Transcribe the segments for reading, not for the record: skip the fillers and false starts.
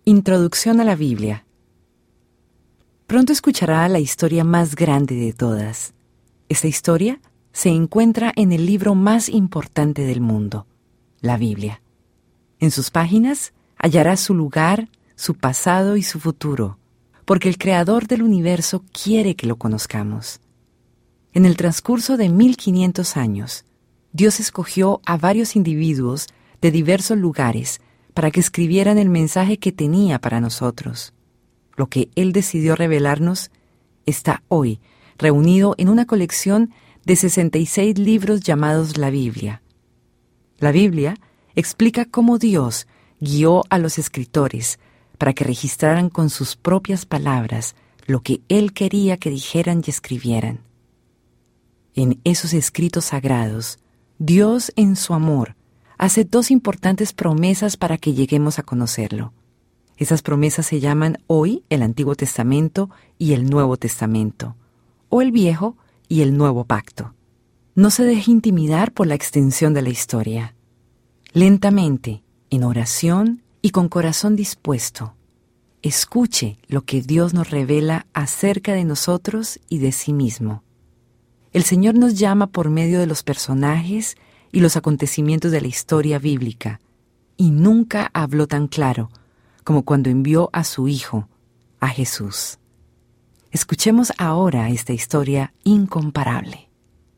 Introducción a la Biblia. Pronto escuchará la historia más grande de todas. Esta historia se encuentra en el libro más importante del mundo, la Biblia. En sus páginas hallará su lugar, su pasado y su futuro, porque el Creador del universo quiere que lo conozcamos. En el transcurso de 1500 años, Dios escogió a varios individuos de diversos lugares para que escribieran el mensaje que tenía para nosotros. Lo que Él decidió revelarnos está hoy reunido en una colección de 66 libros llamados la Biblia. La Biblia explica cómo Dios guió a los escritores para que registraran con sus propias palabras lo que Él quería que dijeran y escribieran. En esos escritos sagrados, Dios, en su amor, hace dos importantes promesas para que lleguemos a conocerlo. Esas promesas se llaman hoy el Antiguo Testamento y el Nuevo Testamento, o el Viejo y el Nuevo Pacto. No se deje intimidar por la extensión de la historia. Lentamente, en oración y con corazón dispuesto, escuche lo que Dios nos revela acerca de nosotros y de sí mismo. El Señor nos llama por medio de los personajes y los acontecimientos de la historia bíblica, y nunca habló tan claro como cuando envió a su Hijo, a Jesús. Escuchemos ahora esta historia incomparable.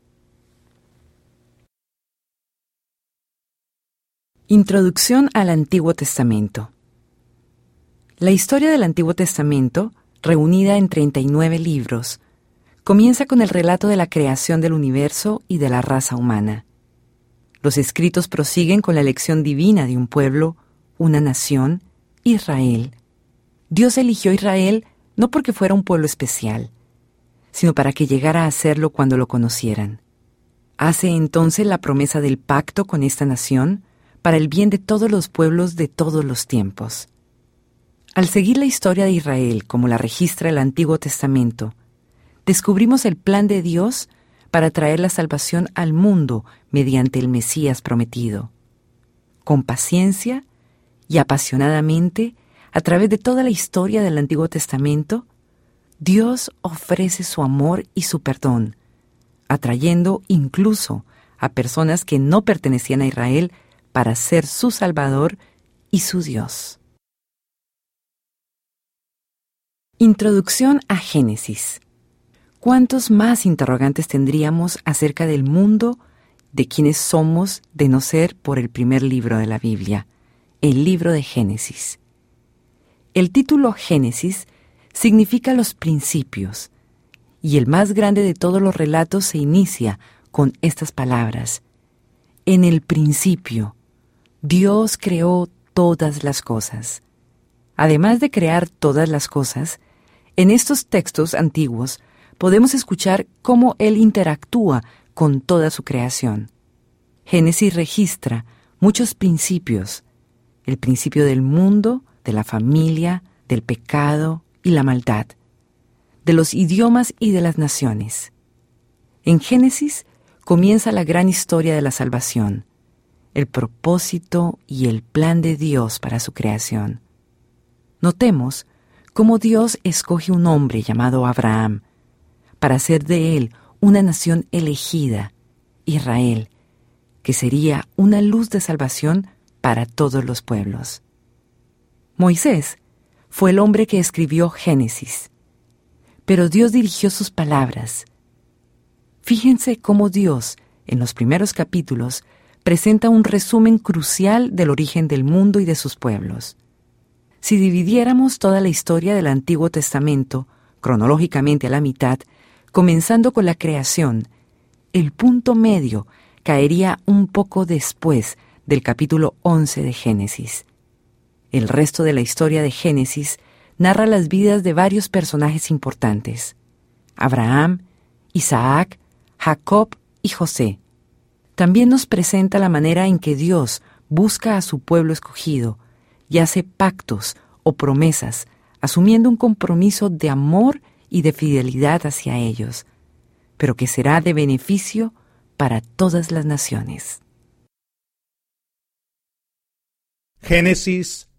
Introducción al Antiguo Testamento. La historia del Antiguo Testamento, reunida en 39 libros, comienza con el relato de la creación del universo y de la raza humana. Los escritos prosiguen con la elección divina de un pueblo, una nación, Israel. Dios eligió a Israel no porque fuera un pueblo especial, sino para que llegara a serlo cuando lo conocieran. Hace entonces la promesa del pacto con esta nación para el bien de todos los pueblos de todos los tiempos. Al seguir la historia de Israel como la registra el Antiguo Testamento, descubrimos el plan de Dios para traer la salvación al mundo mediante el Mesías prometido. Con paciencia y apasionadamente, a través de toda la historia del Antiguo Testamento, Dios ofrece su amor y su perdón, atrayendo incluso a personas que no pertenecían a Israel para ser su Salvador y su Dios. Introducción a Génesis. ¿Cuántos más interrogantes tendríamos acerca del mundo, de quiénes somos, de no ser por el primer libro de la Biblia, el libro de Génesis? El título Génesis significa los principios, y el más grande de todos los relatos se inicia con estas palabras: en el principio, Dios creó todas las cosas. Además de crear todas las cosas, en estos textos antiguos podemos escuchar cómo Él interactúa con toda su creación. Génesis registra muchos principios: el principio del mundo, de la familia, del pecado y la maldad, de los idiomas y de las naciones. En Génesis comienza la gran historia de la salvación, el propósito y el plan de Dios para su creación. Notemos cómo Dios escoge un hombre llamado Abraham para hacer de él una nación elegida, Israel, que sería una luz de salvación para todos los pueblos. Moisés fue el hombre que escribió Génesis, pero Dios dirigió sus palabras. Fíjense cómo Dios, en los primeros capítulos, presenta un resumen crucial del origen del mundo y de sus pueblos. Si dividiéramos toda la historia del Antiguo Testamento, cronológicamente a la mitad, comenzando con la creación, el punto medio caería un poco después del capítulo 11 de Génesis. El resto de la historia de Génesis narra las vidas de varios personajes importantes: Abraham, Isaac, Jacob y José. También nos presenta la manera en que Dios busca a su pueblo escogido y hace pactos o promesas, asumiendo un compromiso de amor y de fidelidad hacia ellos, pero que será de beneficio para todas las naciones. Génesis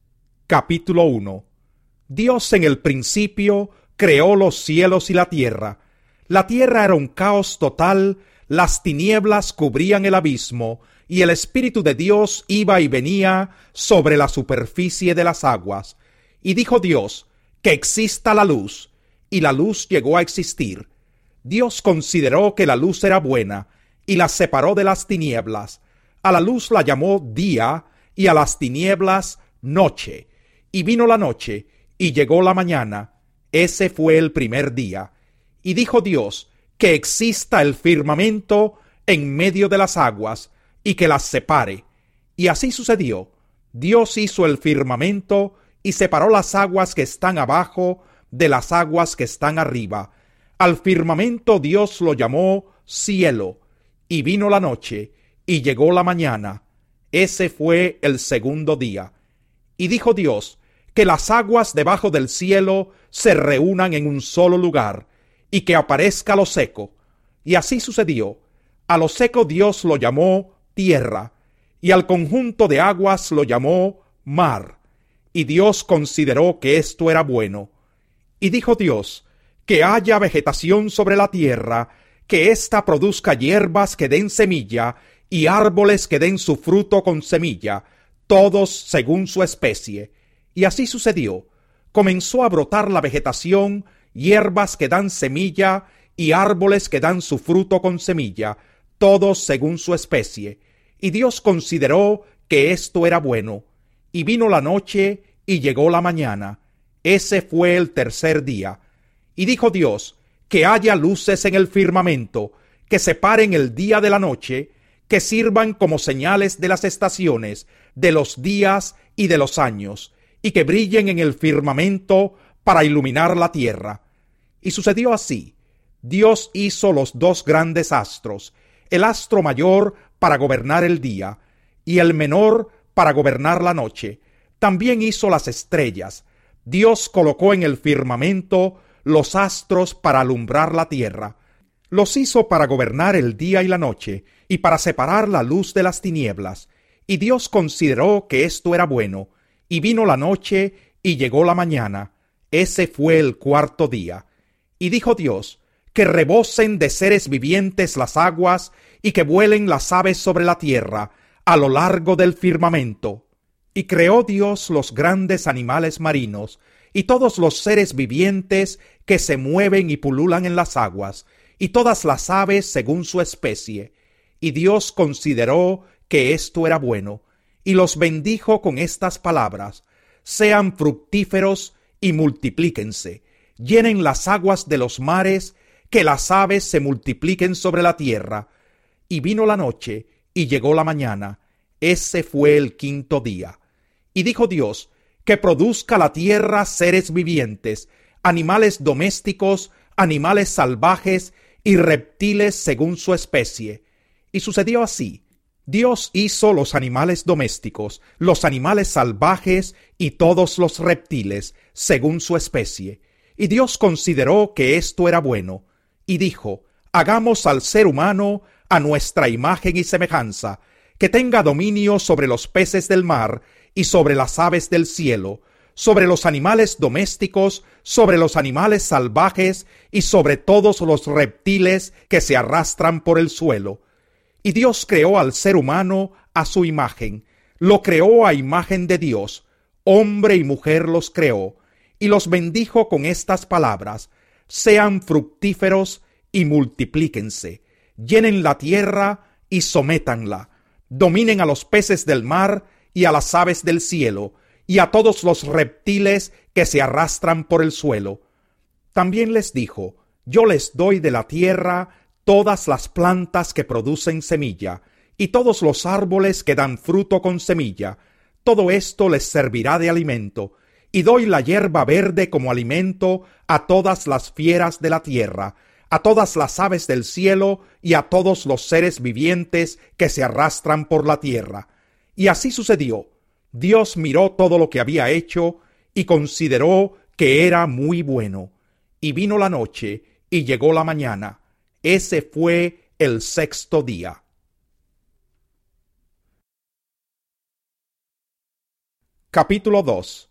Capítulo 1. Dios en el principio creó los cielos y la tierra. La tierra era un caos total, las tinieblas cubrían el abismo, y el Espíritu de Dios iba y venía sobre la superficie de las aguas. Y dijo Dios, que exista la luz, y la luz llegó a existir. Dios consideró que la luz era buena, y la separó de las tinieblas. A la luz la llamó día, y a las tinieblas noche. Y vino la noche, y llegó la mañana. Ese fue el primer día. Y dijo Dios, que exista el firmamento en medio de las aguas, y que las separe. Y así sucedió. Dios hizo el firmamento, y separó las aguas que están abajo de las aguas que están arriba. Al firmamento Dios lo llamó cielo. Y vino la noche, y llegó la mañana. Ese fue el segundo día. Y dijo Dios, que las aguas debajo del cielo se reúnan en un solo lugar, y que aparezca lo seco. Y así sucedió. A lo seco Dios lo llamó tierra, y al conjunto de aguas lo llamó mar. Y Dios consideró que esto era bueno. Y dijo Dios, que haya vegetación sobre la tierra, que ésta produzca hierbas que den semilla, y árboles que den su fruto con semilla, todos según su especie. Y así sucedió. Comenzó a brotar la vegetación, hierbas que dan semilla, y árboles que dan su fruto con semilla, todos según su especie. Y Dios consideró que esto era bueno. Y vino la noche, y llegó la mañana. Ese fue el tercer día. Y dijo Dios, que haya luces en el firmamento, que separen el día de la noche, que sirvan como señales de las estaciones, de los días y de los años, y que brillen en el firmamento para iluminar la tierra. Y sucedió así. Dios hizo los dos grandes astros, el astro mayor para gobernar el día, y el menor para gobernar la noche. También hizo las estrellas. Dios colocó en el firmamento los astros para alumbrar la tierra. Los hizo para gobernar el día y la noche, y para separar la luz de las tinieblas. Y Dios consideró que esto era bueno. Y vino la noche, y llegó la mañana. Ese fue el cuarto día. Y dijo Dios, que rebosen de seres vivientes las aguas, y que vuelen las aves sobre la tierra, a lo largo del firmamento. Y creó Dios los grandes animales marinos, y todos los seres vivientes que se mueven y pululan en las aguas, y todas las aves según su especie. Y Dios consideró que esto era bueno, y los bendijo con estas palabras: sean fructíferos y multiplíquense, llenen las aguas de los mares, que las aves se multipliquen sobre la tierra. Y vino la noche, y llegó la mañana. Ese fue el quinto día. Y dijo Dios, que produzca la tierra seres vivientes, animales domésticos, animales salvajes y reptiles según su especie. Y sucedió así. Dios hizo los animales domésticos, los animales salvajes y todos los reptiles según su especie. Y Dios consideró que esto era bueno. Y dijo, hagamos al ser humano a nuestra imagen y semejanza, que tenga dominio sobre los peces del mar y sobre las aves del cielo, sobre los animales domésticos, sobre los animales salvajes y sobre todos los reptiles que se arrastran por el suelo. Y Dios creó al ser humano a su imagen, lo creó a imagen de Dios, hombre y mujer los creó, y los bendijo con estas palabras: sean fructíferos y multiplíquense, llenen la tierra y sométanla, dominen a los peces del mar y a las aves del cielo, y a todos los reptiles que se arrastran por el suelo. También les dijo: yo les doy de la tierra todas las plantas que producen semilla, y todos los árboles que dan fruto con semilla. Todo esto les servirá de alimento, y doy la hierba verde como alimento a todas las fieras de la tierra, a todas las aves del cielo y a todos los seres vivientes que se arrastran por la tierra. Y así sucedió. Dios miró todo lo que había hecho y consideró que era muy bueno. Y vino la noche y llegó la mañana. Ese fue el sexto día. Capítulo 2.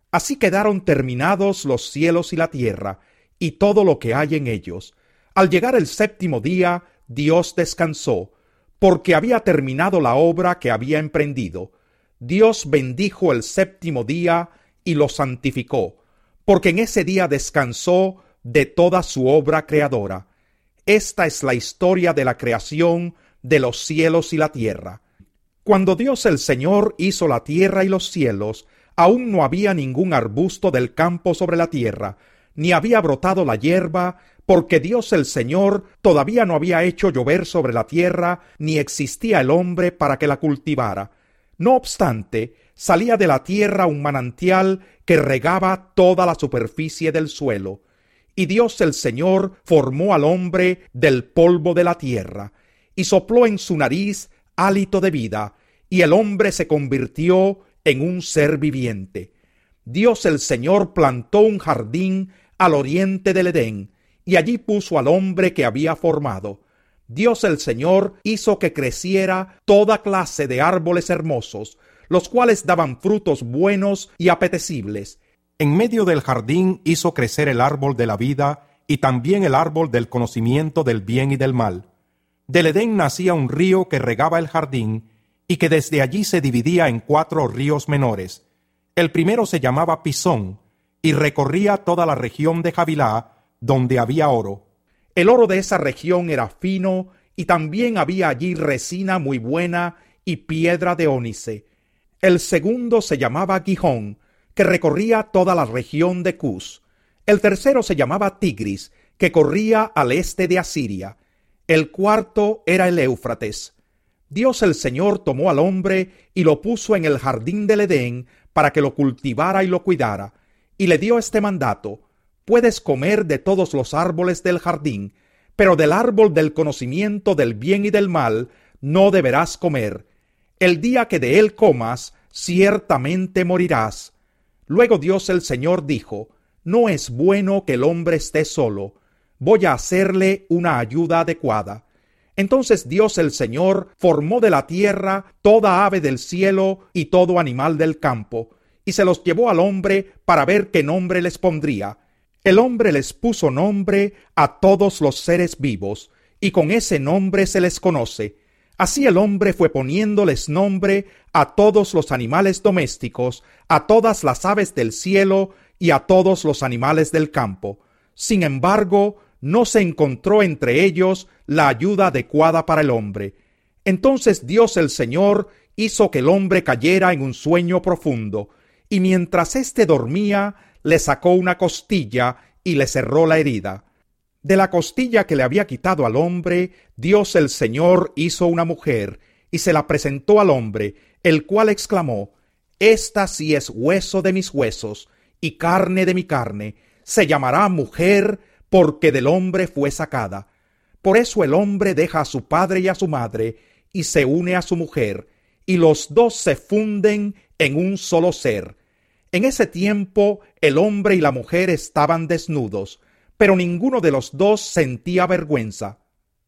Así quedaron terminados los cielos y la tierra, y todo lo que hay en ellos. Al llegar el séptimo día, Dios descansó, porque había terminado la obra que había emprendido. Dios bendijo el séptimo día y lo santificó, porque en ese día descansó de toda su obra creadora. Esta es la historia de la creación de los cielos y la tierra. Cuando Dios el Señor hizo la tierra y los cielos, aún no había ningún arbusto del campo sobre la tierra, ni había brotado la hierba, porque Dios el Señor todavía no había hecho llover sobre la tierra, ni existía el hombre para que la cultivara. No obstante, salía de la tierra un manantial que regaba toda la superficie del suelo. Y Dios el Señor formó al hombre del polvo de la tierra, y sopló en su nariz hálito de vida, y el hombre se convirtió en un ser viviente. Dios el Señor plantó un jardín al oriente del Edén, y allí puso al hombre que había formado. Dios el Señor hizo que creciera toda clase de árboles hermosos, los cuales daban frutos buenos y apetecibles. En medio del jardín hizo crecer el árbol de la vida y también el árbol del conocimiento del bien y del mal. Del Edén nacía un río que regaba el jardín y que desde allí se dividía en 4 ríos menores. El primero se llamaba Pisón y recorría toda la región de Havilá, donde había oro. El oro de esa región era fino y también había allí resina muy buena y piedra de ónice. El segundo se llamaba Gihón, que recorría toda la región de Cus. El tercero se llamaba Tigris, que corría al este de Asiria. El cuarto era el Éufrates. Dios el Señor tomó al hombre y lo puso en el jardín del Edén para que lo cultivara y lo cuidara, y le dio este mandato: puedes comer de todos los árboles del jardín, pero del árbol del conocimiento del bien y del mal no deberás comer. El día que de él comas, ciertamente morirás. Luego Dios el Señor dijo: no es bueno que el hombre esté solo, voy a hacerle una ayuda adecuada. Entonces Dios el Señor formó de la tierra toda ave del cielo y todo animal del campo, y se los llevó al hombre para ver qué nombre les pondría. El hombre les puso nombre a todos los seres vivos, y con ese nombre se les conoce. Así el hombre fue poniéndoles nombre a todos los animales domésticos, a todas las aves del cielo y a todos los animales del campo. Sin embargo, no se encontró entre ellos la ayuda adecuada para el hombre. Entonces Dios el Señor hizo que el hombre cayera en un sueño profundo, y mientras éste dormía, le sacó una costilla y le cerró la herida. De la costilla que le había quitado al hombre, Dios el Señor hizo una mujer, y se la presentó al hombre, el cual exclamó: esta sí es hueso de mis huesos, y carne de mi carne, se llamará mujer, porque del hombre fue sacada. Por eso el hombre deja a su padre y a su madre, y se une a su mujer, y los dos se funden en un solo ser. En ese tiempo el hombre y la mujer estaban desnudos, pero ninguno de los dos sentía vergüenza.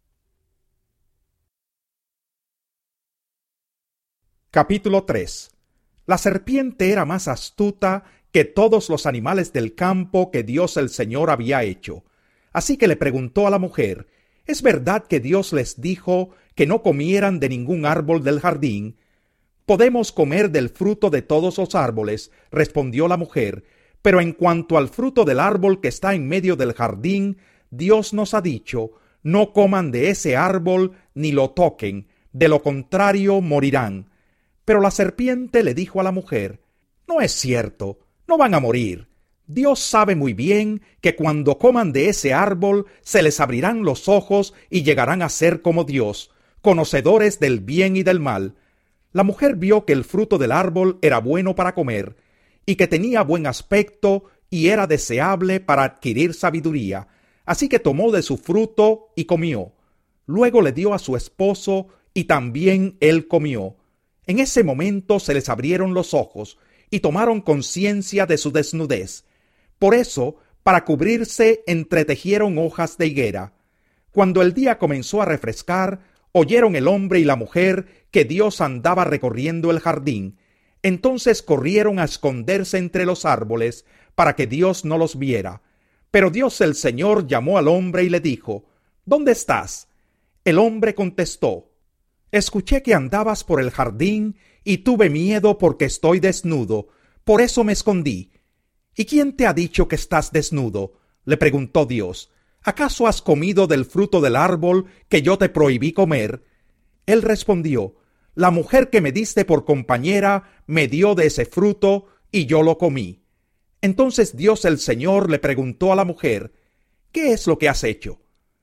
Capítulo 3. La serpiente era más astuta que todos los animales del campo que Dios el Señor había hecho. Así que le preguntó a la mujer: ¿es verdad que Dios les dijo que no comieran de ningún árbol del jardín? Podemos comer del fruto de todos los árboles, respondió la mujer, pero en cuanto al fruto del árbol que está en medio del jardín, Dios nos ha dicho: no coman de ese árbol ni lo toquen, de lo contrario morirán. Pero la serpiente le dijo a la mujer: no es cierto, no van a morir. Dios sabe muy bien que cuando coman de ese árbol se les abrirán los ojos y llegarán a ser como Dios, conocedores del bien y del mal. La mujer vio que el fruto del árbol era bueno para comer, y que tenía buen aspecto y era deseable para adquirir sabiduría, así que tomó de su fruto y comió. Luego le dio a su esposo y también él comió. En ese momento se les abrieron los ojos y tomaron conciencia de su desnudez. Por eso, para cubrirse, entretejieron hojas de higuera. Cuando el día comenzó a refrescar, oyeron el hombre y la mujer que Dios andaba recorriendo el jardín. Entonces corrieron a esconderse entre los árboles para que Dios no los viera. Pero Dios el Señor llamó al hombre y le dijo: ¿Dónde estás? El hombre contestó: escuché que andabas por el jardín y tuve miedo porque estoy desnudo, por eso me escondí. ¿Y quién te ha dicho que estás desnudo?, le preguntó Dios. ¿Acaso has comido del fruto del árbol que yo te prohibí comer? Él respondió: la mujer que me diste por compañera me dio de ese fruto y yo lo comí. Entonces Dios el Señor le preguntó a la mujer: ¿qué es lo que has hecho?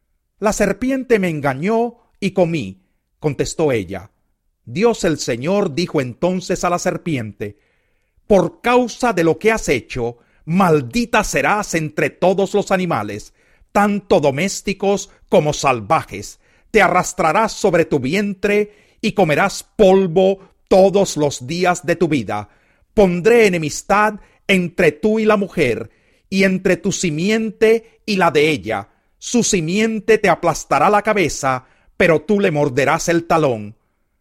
La serpiente me engañó y comí, contestó ella. Dios el Señor dijo entonces a la serpiente: por causa de lo que has hecho, maldita serás entre todos los animales, tanto domésticos como salvajes. Te arrastrarás sobre tu vientre y comerás polvo todos los días de tu vida. Pondré enemistad entre tú y la mujer, y entre tu simiente y la de ella. Su simiente te aplastará la cabeza, pero tú le morderás el talón.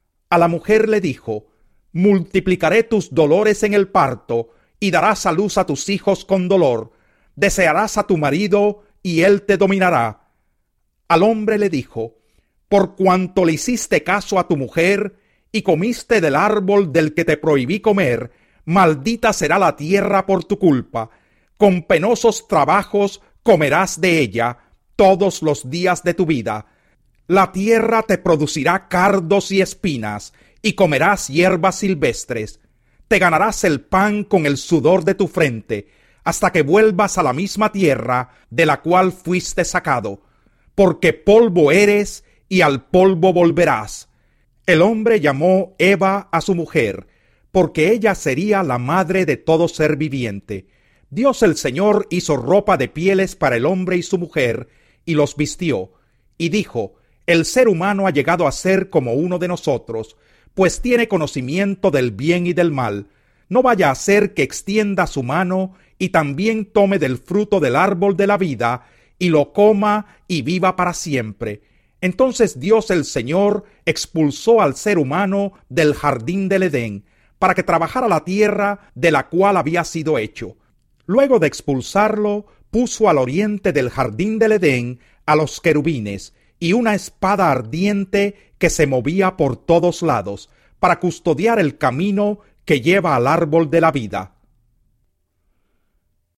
A la mujer le dijo: multiplicaré tus dolores en el parto, y darás a luz a tus hijos con dolor. Desearás a tu marido, y él te dominará. Al hombre le dijo: por cuanto le hiciste caso a tu mujer, y comiste del árbol del que te prohibí comer, maldita será la tierra por tu culpa. Con penosos trabajos comerás de ella todos los días de tu vida. La tierra te producirá cardos y espinas, y comerás hierbas silvestres. Te ganarás el pan con el sudor de tu frente, hasta que vuelvas a la misma tierra de la cual fuiste sacado, porque polvo eres y al polvo volverás. El hombre llamó Eva a su mujer, porque ella sería la madre de todo ser viviente. Dios el Señor hizo ropa de pieles para el hombre y su mujer, y los vistió, y dijo: el ser humano ha llegado a ser como uno de nosotros, pues tiene conocimiento del bien y del mal. No vaya a ser que extienda su mano y también tome del fruto del árbol de la vida, y lo coma y viva para siempre. Entonces Dios el Señor expulsó al ser humano del jardín del Edén, para que trabajara la tierra de la cual había sido hecho. Luego de expulsarlo, puso al oriente del jardín del Edén a los querubines, y una espada ardiente que se movía por todos lados, para custodiar el camino que lleva al árbol de la vida.